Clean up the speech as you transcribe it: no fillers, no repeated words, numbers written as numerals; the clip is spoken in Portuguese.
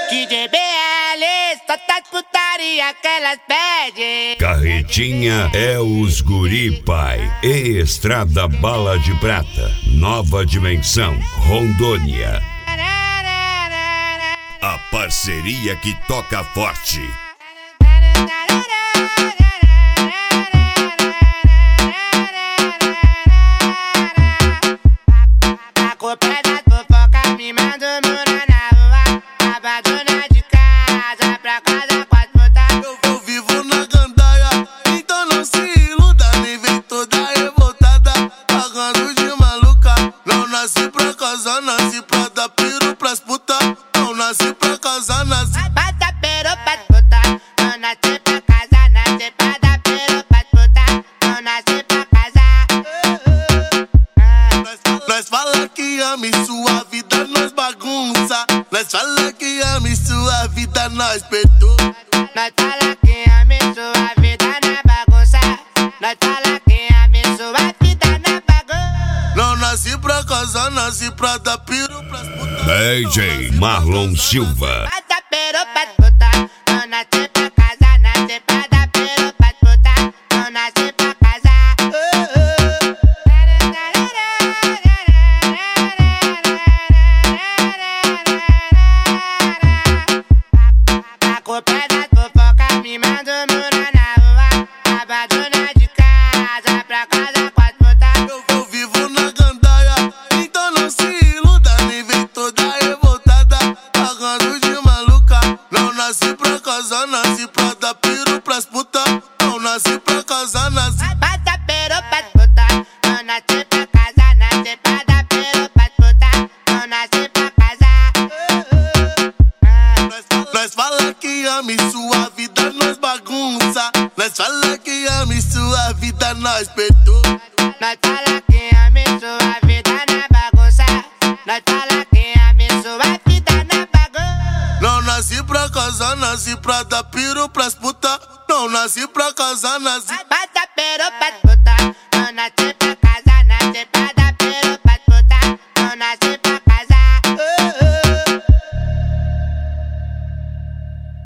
DJ BL, só tá putaria que elas pedem. Carretinha é os guri, pai. E Estrada Bala de Prata, Nova Dimensão, Rondônia. A parceria que toca forte. A culpa é da fofoca, me manda morar na rua. Abandona de casa, pra casa com as putas. Eu vivo na gandaia, então não se iluda. Nem vem toda revoltada, pagando de maluca. Não nasci pra casar, nasci pra dar piro pras putas. Não nasci pra casar, nasci Passa pero pras putas. Não nasci pra casar, nasci pra dar pero pras putas. Não nasci pra casar. Nós fala que ama e sua vida nós bagunça. Nós fala que ama e sua vida nós perturba. Nós fala que ama e sua vida na bagunça. Nós fala que ama e sua vida na bagunça. Não nasci pra casar, nasci pra dar piro pras putas. DJ Marlon Silva. Passa pero pras putas. Não nasci pra casar, nasci pra dar pero pras putas. Não nasci pra casar. A culpa é da fofoca, me manda morar na rua. Abandona de casa, pra casa com as putas. Eu vivo na gandaia, então não se iluda. Nem vem toda revoltada, pagando de maluca. Não nasci pra casar, nasci pra dar piro pras putas. Não nasci pra casar, nasci Passa pero pras putas. Não nasci pra casar, nasci pra dar pero pras putas. Não nasci pra casar. Nós fala que ama e sua vida nós bagunça. Nós fala que ama e sua vida nós perturba. Nós fala que ama e sua vida na bagunça. Nós fala que ama e sua vida na bagunça. Não nasci pra casar, nasci pra dar piro pras putas. Não nasci pra casar, nasci Passa pero pras putas. Não nasci